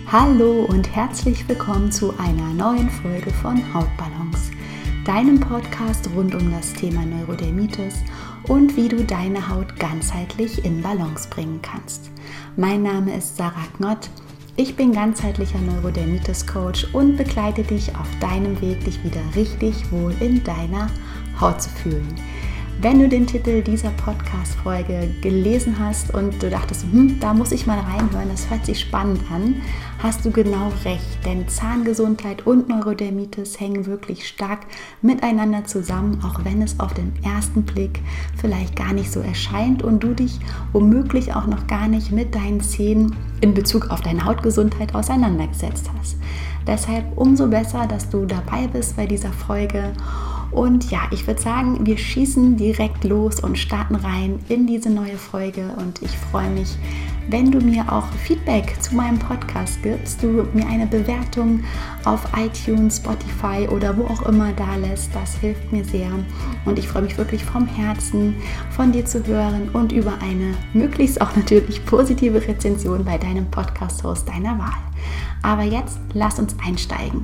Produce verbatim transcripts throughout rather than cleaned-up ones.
Hallo und herzlich willkommen zu einer neuen Folge von Hautbalance, deinem Podcast rund um das Thema Neurodermitis und wie du deine Haut ganzheitlich in Balance bringen kannst. Mein Name ist Sarah Knott, ich bin ganzheitlicher Neurodermitis-Coach und begleite dich auf deinem Weg, dich wieder richtig wohl in deiner Haut zu fühlen. Wenn du den Titel dieser Podcast-Folge gelesen hast und du dachtest, hm, da muss ich mal reinhören, das hört sich spannend an, hast du genau recht, denn Zahngesundheit und Neurodermitis hängen wirklich stark miteinander zusammen, auch wenn es auf den ersten Blick vielleicht gar nicht so erscheint und du dich womöglich auch noch gar nicht mit deinen Zähnen in Bezug auf deine Hautgesundheit auseinandergesetzt hast. Deshalb umso besser, dass du dabei bist bei dieser Folge. Und ja, ich würde sagen, wir schießen direkt los und starten rein in diese neue Folge. Und ich freue mich, wenn du mir auch Feedback zu meinem Podcast gibst, du mir eine Bewertung auf iTunes, Spotify oder wo auch immer da lässt. Das hilft mir sehr. Und ich freue mich wirklich vom Herzen, von dir zu hören und über eine möglichst auch natürlich positive Rezension bei deinem Podcast-Host deiner Wahl. Aber jetzt lass uns einsteigen.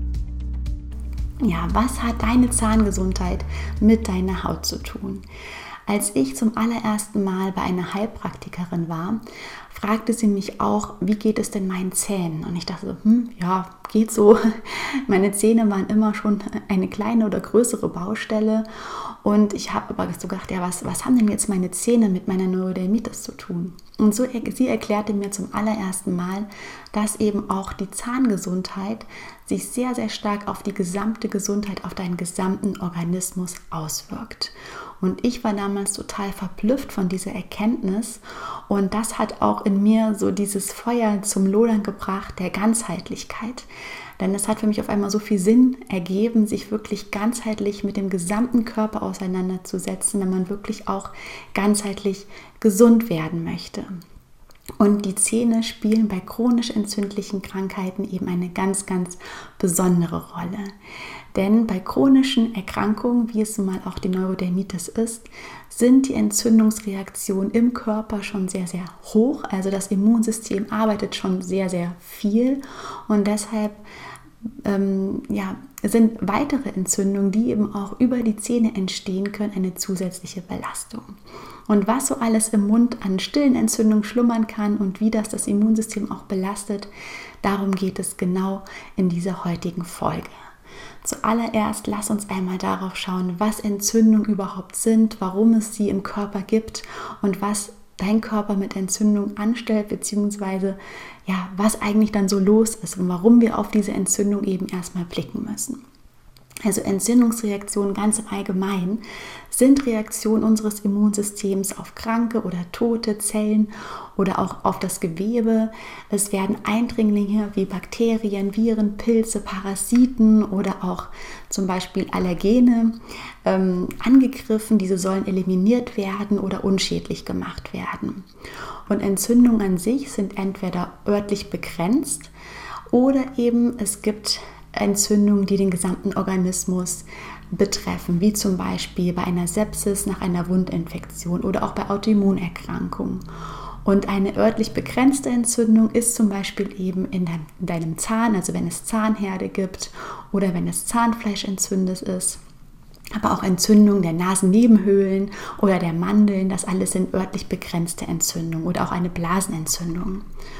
Ja, was hat deine Zahngesundheit mit deiner Haut zu tun? Als ich zum allerersten Mal bei einer Heilpraktikerin war, fragte sie mich auch, wie geht es denn meinen Zähnen? Und ich dachte, hm, ja, geht so. Meine Zähne waren immer schon eine kleine oder größere Baustelle. Und ich habe aber so gedacht, ja, was, was haben denn jetzt meine Zähne mit meiner Neurodermitis zu tun? Und so, sie erklärte mir zum allerersten Mal, dass eben auch die Zahngesundheit sich sehr, sehr stark auf die gesamte Gesundheit, auf deinen gesamten Organismus auswirkt. Und ich war damals total verblüfft von dieser Erkenntnis und das hat auch in mir so dieses Feuer zum Lodern gebracht der Ganzheitlichkeit. Denn es hat für mich auf einmal so viel Sinn ergeben, sich wirklich ganzheitlich mit dem gesamten Körper auseinanderzusetzen, wenn man wirklich auch ganzheitlich gesund werden möchte. Und die Zähne spielen bei chronisch entzündlichen Krankheiten eben eine ganz, ganz besondere Rolle. Denn bei chronischen Erkrankungen, wie es nun mal auch die Neurodermitis ist, sind die Entzündungsreaktionen im Körper schon sehr, sehr hoch. Also das Immunsystem arbeitet schon sehr, sehr viel und deshalb ähm, ja, sind weitere Entzündungen, die eben auch über die Zähne entstehen können, eine zusätzliche Belastung. Und was so alles im Mund an stillen Entzündungen schlummern kann und wie das das Immunsystem auch belastet, darum geht es genau in dieser heutigen Folge. Zuallererst lass uns einmal darauf schauen, was Entzündungen überhaupt sind, warum es sie im Körper gibt und was dein Körper mit Entzündung anstellt, beziehungsweise ja, was eigentlich dann so los ist und warum wir auf diese Entzündung eben erstmal blicken müssen. Also Entzündungsreaktionen ganz im Allgemeinen sind Reaktionen unseres Immunsystems auf kranke oder tote Zellen oder auch auf das Gewebe. Es werden Eindringlinge wie Bakterien, Viren, Pilze, Parasiten oder auch zum Beispiel Allergene ähm, angegriffen. Diese sollen eliminiert werden oder unschädlich gemacht werden. Und Entzündungen an sich sind entweder örtlich begrenzt oder eben es gibt Entzündungen, die den gesamten Organismus betreffen, wie zum Beispiel bei einer Sepsis nach einer Wundinfektion oder auch bei Autoimmunerkrankungen. Und eine örtlich begrenzte Entzündung ist zum Beispiel eben in deinem Zahn, also wenn es Zahnherde gibt oder wenn es Zahnfleisch entzündet ist. Aber auch Entzündungen der Nasennebenhöhlen oder der Mandeln, das alles sind örtlich begrenzte Entzündungen oder auch eine Blasenentzündung.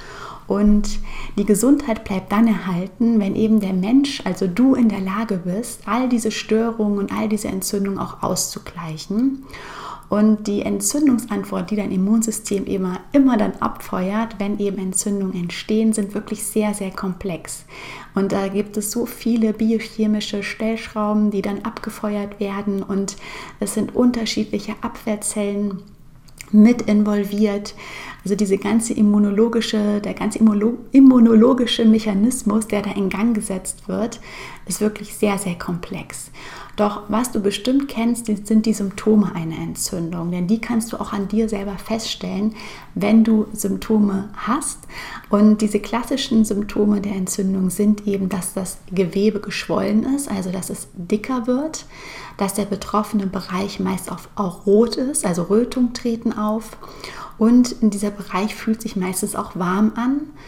Und die Gesundheit bleibt dann erhalten, wenn eben der Mensch, also du, in der Lage bist, all diese Störungen und all diese Entzündungen auch auszugleichen. Und die Entzündungsantwort, die dein Immunsystem immer, immer dann abfeuert, wenn eben Entzündungen entstehen, sind wirklich sehr, sehr komplex. Und da gibt es so viele biochemische Stellschrauben, die dann abgefeuert werden und es sind unterschiedliche Abwehrzellen mit involviert. Also diese ganze immunologische, der ganze immunologische Mechanismus, der da in Gang gesetzt wird, ist wirklich sehr, sehr komplex. Doch was du bestimmt kennst, sind die Symptome einer Entzündung, denn die kannst du auch an dir selber feststellen, wenn du Symptome hast. Und diese klassischen Symptome der Entzündung sind eben, dass das Gewebe geschwollen ist, also dass es dicker wird, dass der betroffene Bereich meist auch, auch rot ist, also Rötungen treten auf und in dieser Bereich fühlt sich meistens auch warm an.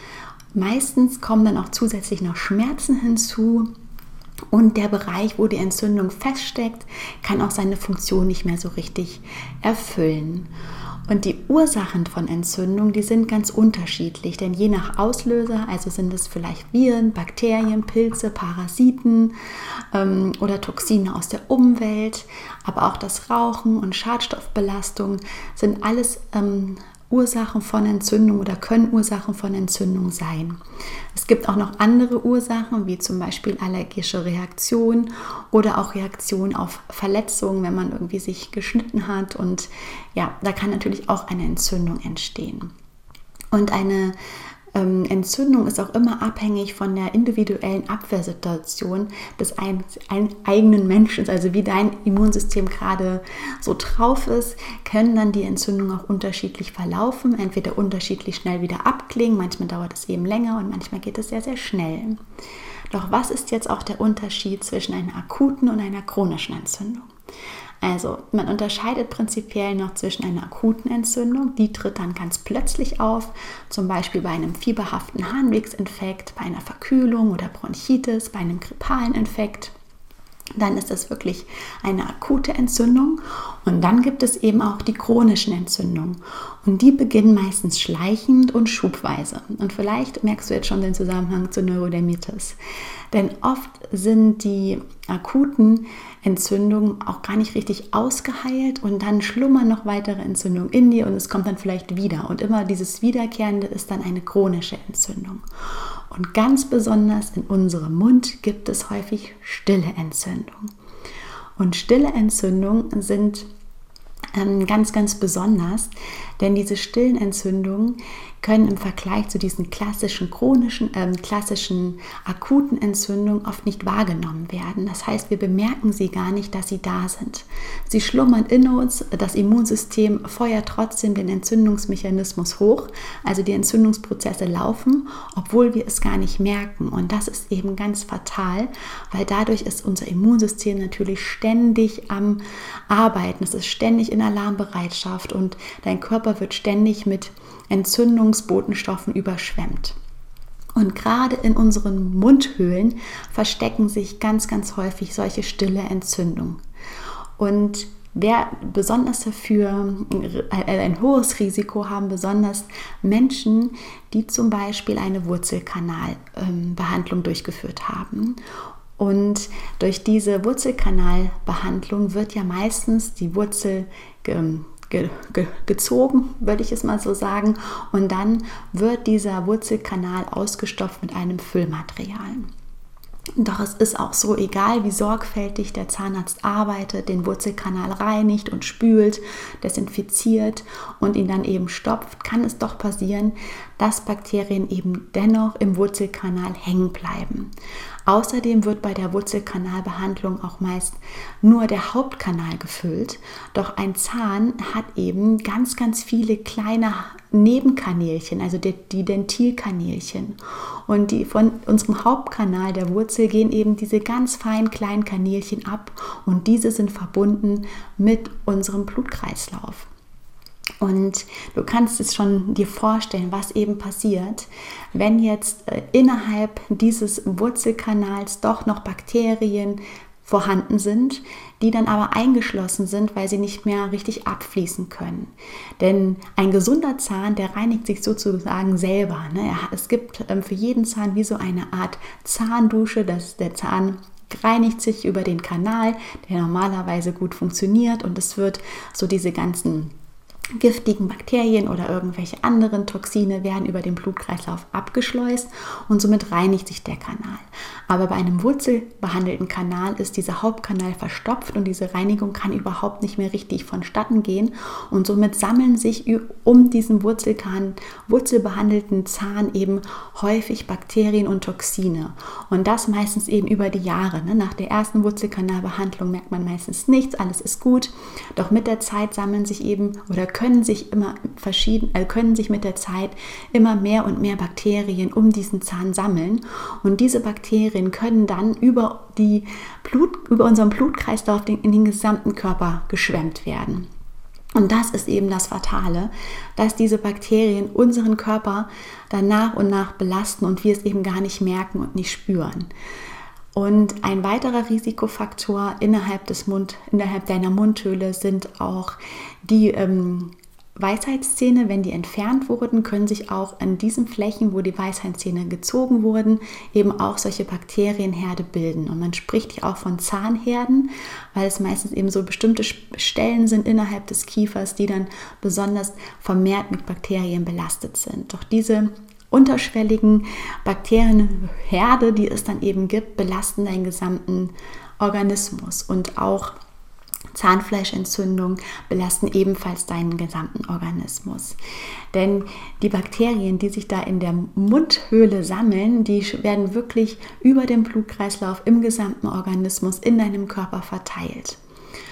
Meistens kommen dann auch zusätzlich noch Schmerzen hinzu. Und der Bereich, wo die Entzündung feststeckt, kann auch seine Funktion nicht mehr so richtig erfüllen. Und die Ursachen von Entzündung, die sind ganz unterschiedlich, denn je nach Auslöser, also sind es vielleicht Viren, Bakterien, Pilze, Parasiten ähm, oder Toxine aus der Umwelt, aber auch das Rauchen und Schadstoffbelastung sind alles ähm, Ursachen von Entzündung oder können Ursachen von Entzündung sein. Es gibt auch noch andere Ursachen, wie zum Beispiel allergische Reaktionen oder auch Reaktionen auf Verletzungen, wenn man irgendwie sich geschnitten hat. Und ja, da kann natürlich auch eine Entzündung entstehen. Und eine ähm, Entzündung ist auch immer abhängig von der individuellen Abwehrsituation des ein, ein eigenen Menschen. Also wie dein Immunsystem gerade so drauf ist, können dann die Entzündungen auch unterschiedlich verlaufen, entweder unterschiedlich schnell wieder abklingen, manchmal dauert es eben länger und manchmal geht es sehr, sehr schnell. Doch was ist jetzt auch der Unterschied zwischen einer akuten und einer chronischen Entzündung? Also man unterscheidet prinzipiell noch zwischen einer akuten Entzündung, die tritt dann ganz plötzlich auf, zum Beispiel bei einem fieberhaften Harnwegsinfekt, bei einer Verkühlung oder Bronchitis, bei einem grippalen Infekt. Dann ist das wirklich eine akute Entzündung und dann gibt es eben auch die chronischen Entzündungen und die beginnen meistens schleichend und schubweise und vielleicht merkst du jetzt schon den Zusammenhang zur Neurodermitis, denn oft sind die akuten Entzündungen auch gar nicht richtig ausgeheilt und dann schlummern noch weitere Entzündungen in dir und es kommt dann vielleicht wieder und immer dieses Wiederkehrende ist dann eine chronische Entzündung. Und ganz besonders in unserem Mund gibt es häufig stille Entzündungen. Und stille Entzündungen sind ähm, ganz, ganz besonders, denn diese stillen Entzündungen können im Vergleich zu diesen klassischen chronischen, ähm, klassischen akuten Entzündungen oft nicht wahrgenommen werden. Das heißt, wir bemerken sie gar nicht, dass sie da sind. Sie schlummern in uns, das Immunsystem feuert trotzdem den Entzündungsmechanismus hoch, also die Entzündungsprozesse laufen, obwohl wir es gar nicht merken. Und das ist eben ganz fatal, weil dadurch ist unser Immunsystem natürlich ständig am Arbeiten. Es ist ständig in Alarmbereitschaft und dein Körper wird ständig mit Entzündungsbotenstoffen überschwemmt. Und gerade in unseren Mundhöhlen verstecken sich ganz, ganz häufig solche stille Entzündungen. Und wer besonders dafür ein hohes Risiko haben, besonders Menschen, die zum Beispiel eine Wurzelkanalbehandlung durchgeführt haben. Und durch diese Wurzelkanalbehandlung wird ja meistens die Wurzel ge- ge- ge- gezogen, würde ich es mal so sagen, und dann wird dieser Wurzelkanal ausgestopft mit einem Füllmaterial. Doch es ist auch so, egal wie sorgfältig der Zahnarzt arbeitet, den Wurzelkanal reinigt und spült, desinfiziert und ihn dann eben stopft, kann es doch passieren, dass Bakterien eben dennoch im Wurzelkanal hängen bleiben. Außerdem wird bei der Wurzelkanalbehandlung auch meist nur der Hauptkanal gefüllt, doch ein Zahn hat eben ganz, ganz viele kleine Nebenkanälchen, also die, die Dentilkanälchen. Und die von unserem Hauptkanal der Wurzel gehen eben diese ganz feinen kleinen Kanälchen ab und diese sind verbunden mit unserem Blutkreislauf. Und du kannst es schon dir vorstellen, was eben passiert, wenn jetzt äh, innerhalb dieses Wurzelkanals doch noch Bakterien vorhanden sind, die dann aber eingeschlossen sind, weil sie nicht mehr richtig abfließen können. Denn ein gesunder Zahn, der reinigt sich sozusagen selber. Ne? Es gibt ähm, für jeden Zahn wie so eine Art Zahndusche, dass der Zahn reinigt sich über den Kanal, der normalerweise gut funktioniert und es wird so diese ganzen giftigen Bakterien oder irgendwelche anderen Toxine werden über den Blutkreislauf abgeschleust und somit reinigt sich der Kanal. Aber bei einem wurzelbehandelten Kanal ist dieser Hauptkanal verstopft und diese Reinigung kann überhaupt nicht mehr richtig vonstatten gehen und somit sammeln sich um diesen Wurzelkan, wurzelbehandelten Zahn eben häufig Bakterien und Toxine und das meistens eben über die Jahre. Ne? Nach der ersten Wurzelkanalbehandlung merkt man meistens nichts, alles ist gut, doch mit der Zeit sammeln sich eben oder können sich immer verschieden, äh, können sich mit der Zeit immer mehr und mehr Bakterien um diesen Zahn sammeln und diese Bakterien können dann über die Blut, über unseren Blutkreislauf in den gesamten Körper geschwemmt werden. Und das ist eben das Fatale, dass diese Bakterien unseren Körper dann nach und nach belasten und wir es eben gar nicht merken und nicht spüren. Und ein weiterer Risikofaktor innerhalb des Mund, innerhalb deiner Mundhöhle sind auch die ähm, Weisheitszähne. Wenn die entfernt wurden, können sich auch an diesen Flächen, wo die Weisheitszähne gezogen wurden, eben auch solche Bakterienherde bilden. Und man spricht hier auch von Zahnherden, weil es meistens eben so bestimmte Stellen sind innerhalb des Kiefers, die dann besonders vermehrt mit Bakterien belastet sind. Doch diese unterschwelligen Bakterienherde, die es dann eben gibt, belasten deinen gesamten Organismus, und auch Zahnfleischentzündung belasten ebenfalls deinen gesamten Organismus. Denn die Bakterien, die sich da in der Mundhöhle sammeln, die werden wirklich über den Blutkreislauf im gesamten Organismus in deinem Körper verteilt.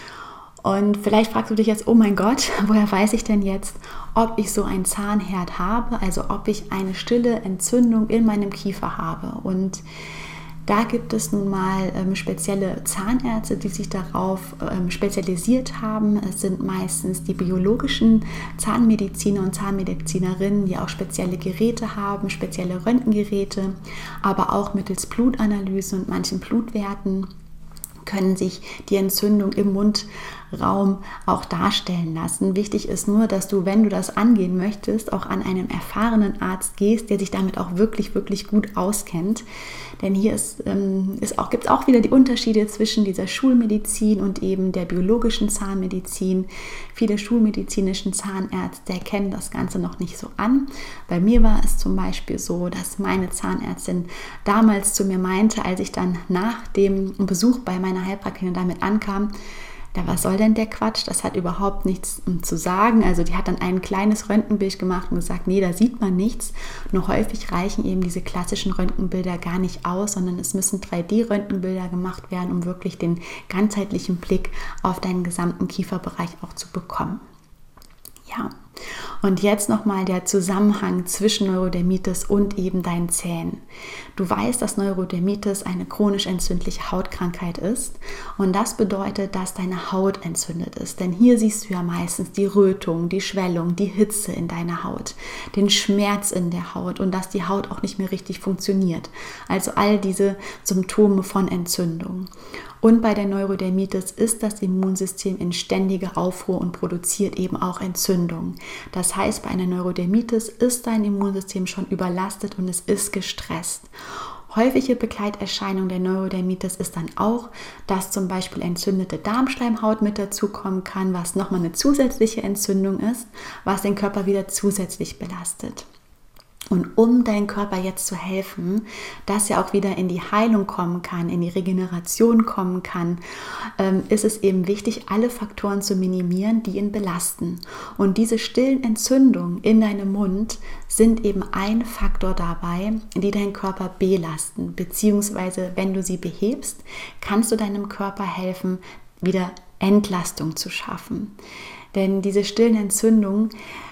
Und vielleicht fragst du dich jetzt, oh mein Gott, woher weiß ich denn jetzt, ob ich so einen Zahnherd habe, also ob ich eine stille Entzündung in meinem Kiefer habe. Und da gibt es nun mal ähm, spezielle Zahnärzte, die sich darauf ähm, spezialisiert haben. Es sind meistens die biologischen Zahnmediziner und Zahnmedizinerinnen, die auch spezielle Geräte haben, spezielle Röntgengeräte, aber auch mittels Blutanalyse und manchen Blutwerten können sich die Entzündung im Mundraum auch darstellen lassen. Wichtig ist nur, dass du, wenn du das angehen möchtest, auch an einen erfahrenen Arzt gehst, der sich damit auch wirklich, wirklich gut auskennt. Denn hier ist, ähm, ist auch, gibt es auch wieder die Unterschiede zwischen dieser Schulmedizin und eben der biologischen Zahnmedizin. Viele schulmedizinischen Zahnärzte erkennen das Ganze noch nicht so an. Bei mir war es zum Beispiel so, dass meine Zahnärztin damals zu mir meinte, als ich dann nach dem Besuch bei meiner Heilpraktikerin damit ankam, ja, was soll denn der Quatsch? Das hat überhaupt nichts um, zu sagen. Also die hat dann ein kleines Röntgenbild gemacht und gesagt, nee, da sieht man nichts. Nur häufig reichen eben diese klassischen Röntgenbilder gar nicht aus, sondern es müssen drei D Röntgenbilder gemacht werden, um wirklich den ganzheitlichen Blick auf deinen gesamten Kieferbereich auch zu bekommen. Ja, und jetzt nochmal der Zusammenhang zwischen Neurodermitis und eben deinen Zähnen. Du weißt, dass Neurodermitis eine chronisch entzündliche Hautkrankheit ist, und das bedeutet, dass deine Haut entzündet ist. Denn hier siehst du ja meistens die Rötung, die Schwellung, die Hitze in deiner Haut, den Schmerz in der Haut und dass die Haut auch nicht mehr richtig funktioniert. Also all diese Symptome von Entzündung. Und bei der Neurodermitis ist das Immunsystem in ständiger Aufruhr und produziert eben auch Entzündung. Das heißt, bei einer Neurodermitis ist dein Immunsystem schon überlastet und es ist gestresst. Häufige Begleiterscheinung der Neurodermitis ist dann auch, dass zum Beispiel entzündete Darmschleimhaut mit dazukommen kann, was nochmal eine zusätzliche Entzündung ist, was den Körper wieder zusätzlich belastet. Und um deinem Körper jetzt zu helfen, dass er auch wieder in die Heilung kommen kann, in die Regeneration kommen kann, ist es eben wichtig, alle Faktoren zu minimieren, die ihn belasten. Und diese stillen Entzündungen in deinem Mund sind eben ein Faktor dabei, die deinen Körper belasten. Beziehungsweise, wenn du sie behebst, kannst du deinem Körper helfen, wieder Entlastung zu schaffen. Denn diese stillen Entzündungen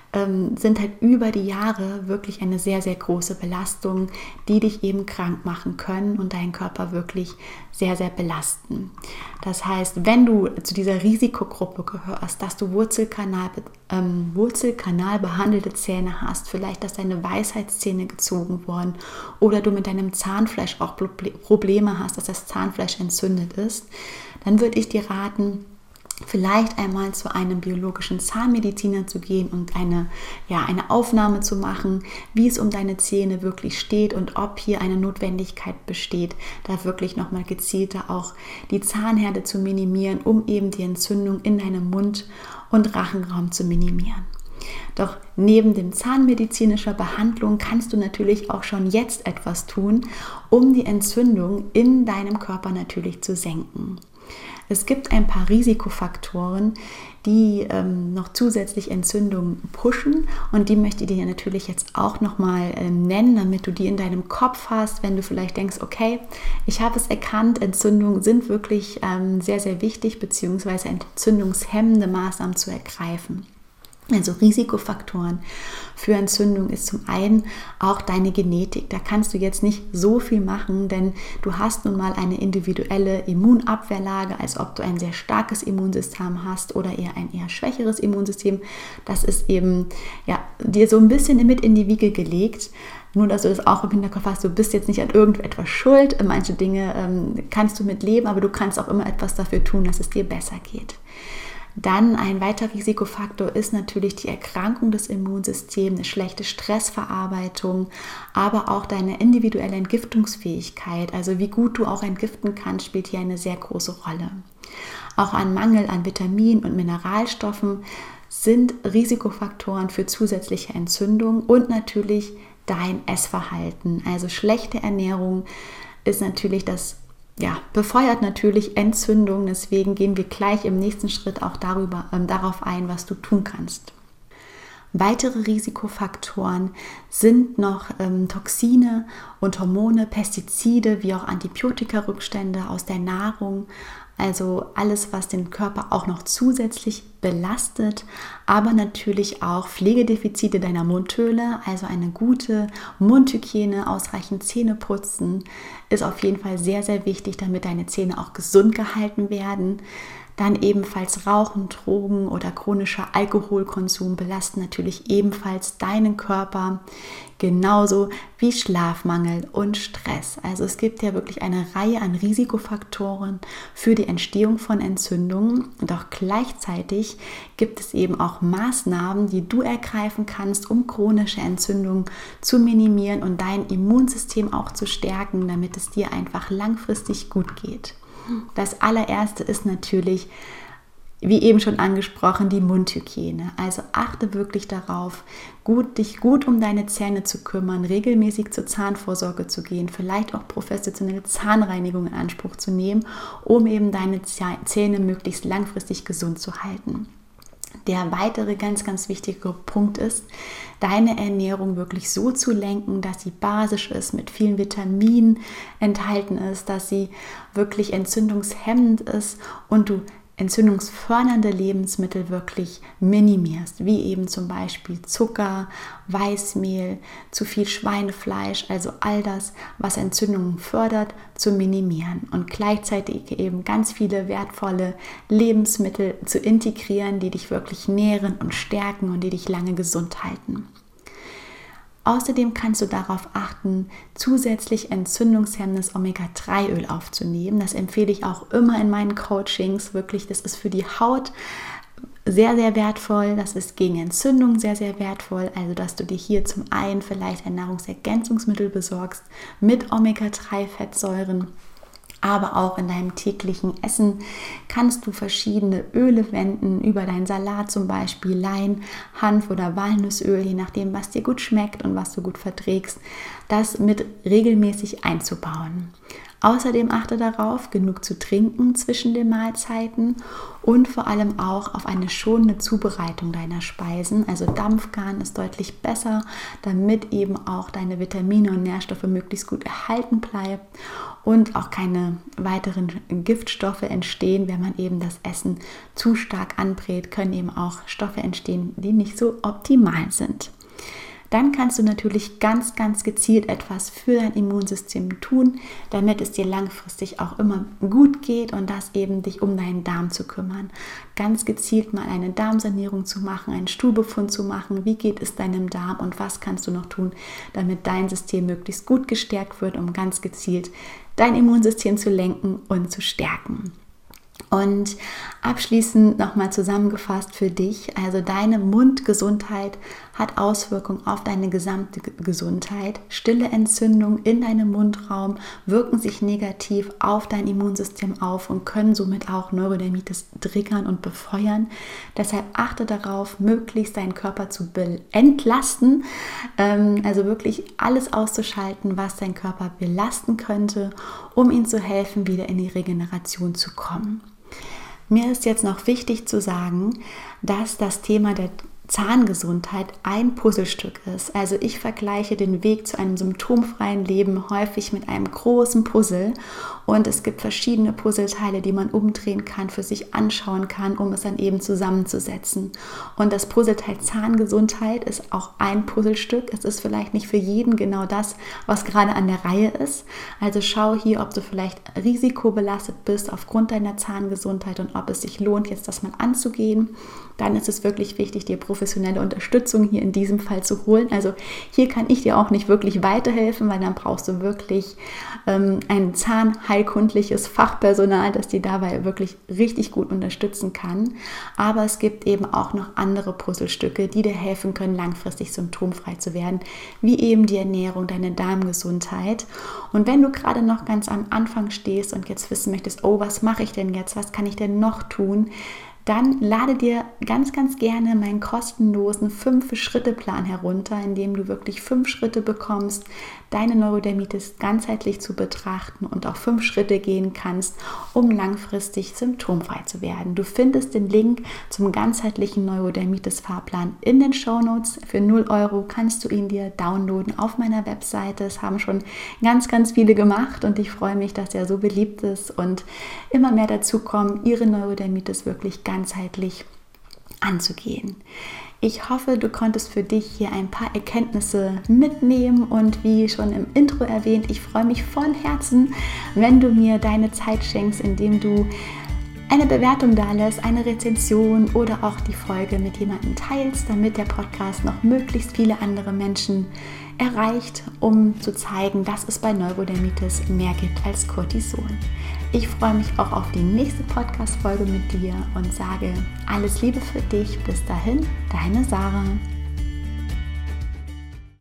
sind halt über die Jahre wirklich eine sehr, sehr große Belastung, die dich eben krank machen können und deinen Körper wirklich sehr, sehr belasten. Das heißt, wenn du zu dieser Risikogruppe gehörst, dass du Wurzelkanal, ähm, Wurzelkanal behandelte Zähne hast, vielleicht, dass deine Weisheitszähne gezogen wurden oder du mit deinem Zahnfleisch auch Probleme hast, dass das Zahnfleisch entzündet ist, dann würde ich dir raten, vielleicht einmal zu einem biologischen Zahnmediziner zu gehen und eine, ja, eine Aufnahme zu machen, wie es um deine Zähne wirklich steht und ob hier eine Notwendigkeit besteht, da wirklich nochmal gezielter auch die Zahnherde zu minimieren, um eben die Entzündung in deinem Mund- und Rachenraum zu minimieren. Doch neben dem zahnmedizinischer Behandlung kannst du natürlich auch schon jetzt etwas tun, um die Entzündung in deinem Körper natürlich zu senken. Es gibt ein paar Risikofaktoren, die ähm, noch zusätzlich Entzündungen pushen, und die möchte ich dir natürlich jetzt auch nochmal ähm, nennen, damit du die in deinem Kopf hast, wenn du vielleicht denkst, okay, ich habe es erkannt, Entzündungen sind wirklich ähm, sehr, sehr wichtig, beziehungsweise entzündungshemmende Maßnahmen zu ergreifen. Also Risikofaktoren für Entzündung ist zum einen auch deine Genetik. Da kannst du jetzt nicht so viel machen, denn du hast nun mal eine individuelle Immunabwehrlage, als ob du ein sehr starkes Immunsystem hast oder eher ein eher schwächeres Immunsystem. Das ist eben ja, dir so ein bisschen mit in die Wiege gelegt. Nur, dass du das auch im Hinterkopf hast, du bist jetzt nicht an irgendetwas schuld. Manche Dinge ähm, kannst du mit leben, aber du kannst auch immer etwas dafür tun, dass es dir besser geht. Dann ein weiterer Risikofaktor ist natürlich die Erkrankung des Immunsystems, eine schlechte Stressverarbeitung, aber auch deine individuelle Entgiftungsfähigkeit, also wie gut du auch entgiften kannst, spielt hier eine sehr große Rolle. Auch ein Mangel an Vitaminen und Mineralstoffen sind Risikofaktoren für zusätzliche Entzündung und natürlich dein Essverhalten. Also schlechte Ernährung ist natürlich das Ja, befeuert natürlich Entzündung, deswegen gehen wir gleich im nächsten Schritt auch darüber, äh, darauf ein, was du tun kannst. Weitere Risikofaktoren sind noch ähm, Toxine und Hormone, Pestizide wie auch Antibiotikarückstände aus der Nahrung, also alles, was den Körper auch noch zusätzlich belastet, aber natürlich auch Pflegedefizite deiner Mundhöhle, also eine gute Mundhygiene, ausreichend Zähne putzen, ist auf jeden Fall sehr, sehr wichtig, damit deine Zähne auch gesund gehalten werden. Dann ebenfalls Rauchen, Drogen oder chronischer Alkoholkonsum belasten natürlich ebenfalls deinen Körper, genauso wie Schlafmangel und Stress. Also es gibt ja wirklich eine Reihe an Risikofaktoren für die Entstehung von Entzündungen und auch gleichzeitig gibt es eben auch Maßnahmen, die du ergreifen kannst, um chronische Entzündungen zu minimieren und dein Immunsystem auch zu stärken, damit es dir einfach langfristig gut geht. Das allererste ist natürlich, wie eben schon angesprochen, die Mundhygiene. Also achte wirklich darauf, gut, dich gut um deine Zähne zu kümmern, regelmäßig zur Zahnvorsorge zu gehen, vielleicht auch professionelle Zahnreinigung in Anspruch zu nehmen, um eben deine Zähne möglichst langfristig gesund zu halten. Der weitere ganz, ganz wichtige Punkt ist, deine Ernährung wirklich so zu lenken, dass sie basisch ist, mit vielen Vitaminen enthalten ist, dass sie wirklich entzündungshemmend ist und du entzündungsfördernde Lebensmittel wirklich minimierst, wie eben zum Beispiel Zucker, Weißmehl, zu viel Schweinefleisch, also all das, was Entzündungen fördert, zu minimieren und gleichzeitig eben ganz viele wertvolle Lebensmittel zu integrieren, die dich wirklich nähren und stärken und die dich lange gesund halten. Außerdem kannst du darauf achten, zusätzlich entzündungshemmendes Omega drei Öl aufzunehmen. Das empfehle ich auch immer in meinen Coachings. Wirklich, das ist für die Haut sehr, sehr wertvoll. Das ist gegen Entzündung sehr, sehr wertvoll. Also, dass du dir hier zum einen vielleicht ein Nahrungsergänzungsmittel besorgst mit Omega drei Fettsäuren. Aber auch in deinem täglichen Essen kannst du verschiedene Öle wenden, über deinen Salat zum Beispiel Lein, Hanf oder Walnussöl, je nachdem, was dir gut schmeckt und was du gut verträgst, das mit regelmäßig einzubauen. Außerdem achte darauf, genug zu trinken zwischen den Mahlzeiten und vor allem auch auf eine schonende Zubereitung deiner Speisen. Also Dampfgaren ist deutlich besser, damit eben auch deine Vitamine und Nährstoffe möglichst gut erhalten bleiben und auch keine weiteren Giftstoffe entstehen. Wenn man eben das Essen zu stark anbrät, können eben auch Stoffe entstehen, die nicht so optimal sind. Dann kannst du natürlich ganz, ganz gezielt etwas für dein Immunsystem tun, damit es dir langfristig auch immer gut geht und das eben dich um deinen Darm zu kümmern. Ganz gezielt mal eine Darmsanierung zu machen, einen Stuhlbefund zu machen. Wie geht es deinem Darm und was kannst du noch tun, damit dein System möglichst gut gestärkt wird, um ganz gezielt dein Immunsystem zu lenken und zu stärken. Und abschließend nochmal zusammengefasst für dich, also deine Mundgesundheit hat Auswirkungen auf deine gesamte Gesundheit. Stille Entzündungen in deinem Mundraum wirken sich negativ auf dein Immunsystem auf und können somit auch Neurodermitis triggern und befeuern. Deshalb achte darauf, möglichst deinen Körper zu entlasten, also wirklich alles auszuschalten, was dein Körper belasten könnte, um ihm zu helfen, wieder in die Regeneration zu kommen. Mir ist jetzt noch wichtig zu sagen, dass das Thema der Zahngesundheit ein Puzzlestück ist. Also ich vergleiche den Weg zu einem symptomfreien Leben häufig mit einem großen Puzzle Und es gibt verschiedene Puzzleteile, die man umdrehen kann, für sich anschauen kann, um es dann eben zusammenzusetzen. Und das Puzzleteil Zahngesundheit ist auch ein Puzzlestück. Es ist vielleicht nicht für jeden genau das, was gerade an der Reihe ist. Also schau hier, ob du vielleicht risikobelastet bist aufgrund deiner Zahngesundheit und ob es sich lohnt, jetzt das mal anzugehen. Dann ist es wirklich wichtig, dir professionelle Unterstützung hier in diesem Fall zu holen. Also hier kann ich dir auch nicht wirklich weiterhelfen, weil dann brauchst du wirklich ähm, ein zahnheilkundliches Fachpersonal, das dir dabei wirklich richtig gut unterstützen kann. Aber es gibt eben auch noch andere Puzzlestücke, die dir helfen können, langfristig symptomfrei zu werden, wie eben die Ernährung, deine Darmgesundheit. Und wenn du gerade noch ganz am Anfang stehst und jetzt wissen möchtest, oh, was mache ich denn jetzt, was kann ich denn noch tun, dann lade dir ganz, ganz gerne meinen kostenlosen fünf-Schritte-Plan herunter, in dem du wirklich fünf Schritte bekommst, deine Neurodermitis ganzheitlich zu betrachten und auch fünf Schritte gehen kannst, um langfristig symptomfrei zu werden. Du findest den Link zum ganzheitlichen Neurodermitis-Fahrplan in den Shownotes. Für null Euro kannst du ihn dir downloaden auf meiner Webseite. Es haben schon ganz, ganz viele gemacht und ich freue mich, dass er so beliebt ist und immer mehr dazu kommen, ihre Neurodermitis wirklich ganzheitlich anzugehen. Ich hoffe, du konntest für dich hier ein paar Erkenntnisse mitnehmen und wie schon im Intro erwähnt, ich freue mich von Herzen, wenn du mir deine Zeit schenkst, indem du eine Bewertung dalässt, eine Rezension oder auch die Folge mit jemandem teilst, damit der Podcast noch möglichst viele andere Menschen erreicht, um zu zeigen, dass es bei Neurodermitis mehr gibt als Cortison. Ich freue mich auch auf die nächste Podcast-Folge mit dir und sage alles Liebe für dich. Bis dahin, deine Sarah.